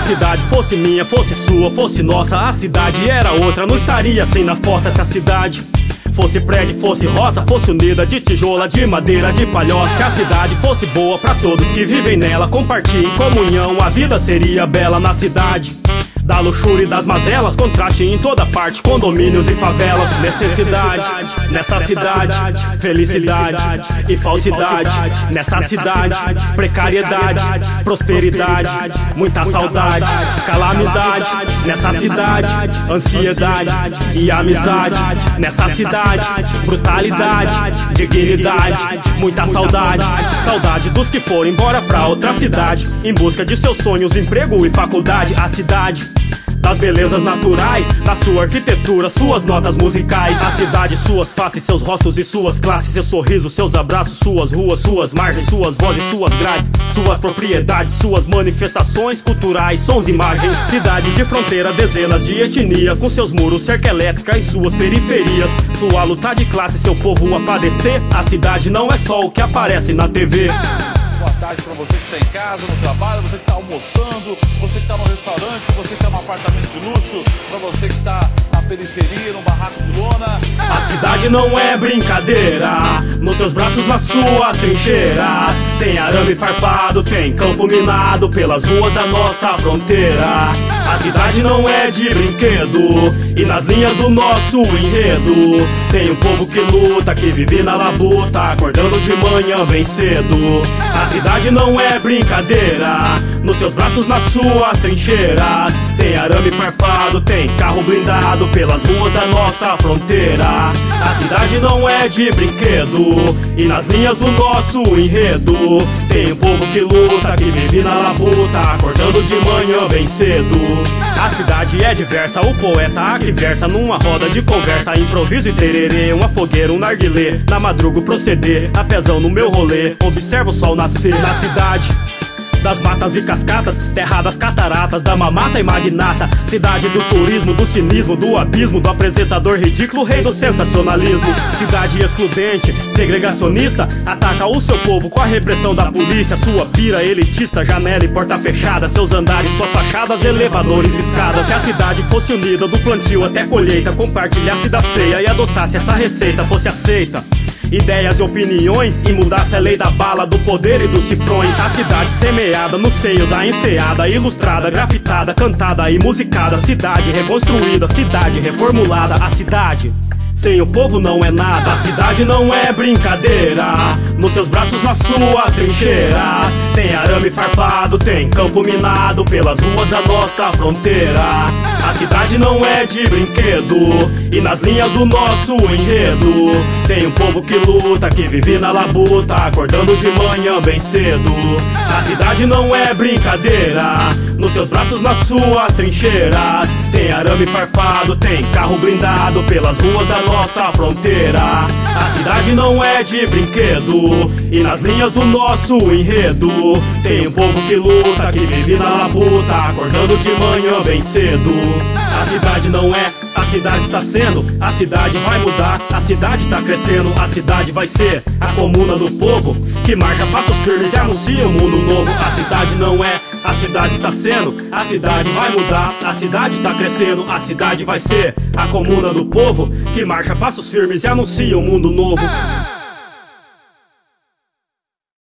cidade fosse minha, fosse sua, fosse nossa, a cidade era outra, não estaria sem na fossa. Se a cidade fosse prédio, fosse roça, fosse unida de tijola, de madeira, de palhoça. Se a cidade fosse boa pra todos que vivem nela, compartilhem comunhão, a vida seria bela na cidade. Da luxúria e das mazelas, contraste em toda parte, condomínios e favelas. Necessidade, nessa cidade, felicidade e falsidade. Nessa cidade, precariedade, prosperidade, muita saudade, calamidade. Nessa cidade, ansiedade e amizade. Nessa cidade, brutalidade, dignidade, muita saudade. Saudade dos que foram embora pra outra cidade, em busca de seus sonhos, emprego e faculdade. A cidade das belezas naturais, da sua arquitetura, suas notas musicais. A cidade, suas faces, seus rostos e suas classes, seu sorriso, seus abraços, suas ruas, suas margens, suas vozes, suas grades, suas propriedades, suas manifestações culturais, sons e imagens. Cidade de fronteira, dezenas de etnias, com seus muros, cerca elétrica em suas periferias. Sua luta de classe, seu povo a padecer. A cidade não é só o que aparece na TV. Boa tarde pra você que tá em casa, no trabalho, você que tá almoçando, você que tá no restaurante, você que tá num apartamento de luxo, pra você que tá na periferia, num barraco de lona. A cidade não é brincadeira, nos seus braços, nas suas trincheiras. Tem arame farpado, tem campo minado pelas ruas da nossa fronteira. A cidade não é de brinquedo, e nas linhas do nosso enredo tem um povo que luta, que vive na labuta, acordando de manhã bem cedo. A cidade não é brincadeira, nos seus braços, nas suas trincheiras. Tem arame farpado, tem carro blindado pelas ruas da nossa fronteira. A cidade não é de brinquedo, e nas linhas do nosso enredo tem um povo que luta, que vive na labuta, acordando de manhã bem cedo. A cidade é diversa, o poeta aqui versa numa roda de conversa, improviso e tererê, uma fogueira, um narguilé, na madruga proceder, a pezão no meu rolê, observa o sol nascer. Na cidade das matas e cascatas, terra das cataratas, da mamata e magnata. Cidade do turismo, do cinismo, do abismo, do apresentador ridículo, rei do sensacionalismo. Cidade excludente, segregacionista, ataca o seu povo com a repressão da polícia. Sua pira elitista, janela e porta fechada, seus andares, suas fachadas, elevadores, escadas. Se a cidade fosse unida do plantio até colheita, compartilhasse da ceia e adotasse essa receita, fosse aceita ideias e opiniões, e mudasse a lei da bala, do poder e dos cifrões. A cidade semeada no seio da enseada, ilustrada, grafitada, cantada e musicada. Cidade reconstruída, cidade reformulada. A cidade sem o povo não é nada. A cidade não é brincadeira, nos seus braços, nas suas trincheiras. Tem arame farpado, tem campo minado pelas ruas da nossa fronteira. A cidade não é de brinquedo, e nas linhas do nosso enredo tem um povo que luta, que vive na labuta, acordando de manhã bem cedo. A cidade não é brincadeira, nos seus braços, nas suas trincheiras. Tem arame farpado, tem carro blindado pelas ruas da nossa fronteira. A cidade não é de brinquedo, e nas linhas do nosso enredo tem um povo que luta, que vive na labuta, acordando de manhã bem cedo. A cidade não é, a cidade está sendo, a cidade vai mudar, a cidade tá crescendo, a cidade vai ser a comuna do povo, que marcha passos firmes e anuncia um mundo novo. A cidade não é, a cidade está sendo, a cidade vai mudar, a cidade tá crescendo, a cidade vai ser a comuna do povo, que marcha passos firmes e anuncia um mundo novo.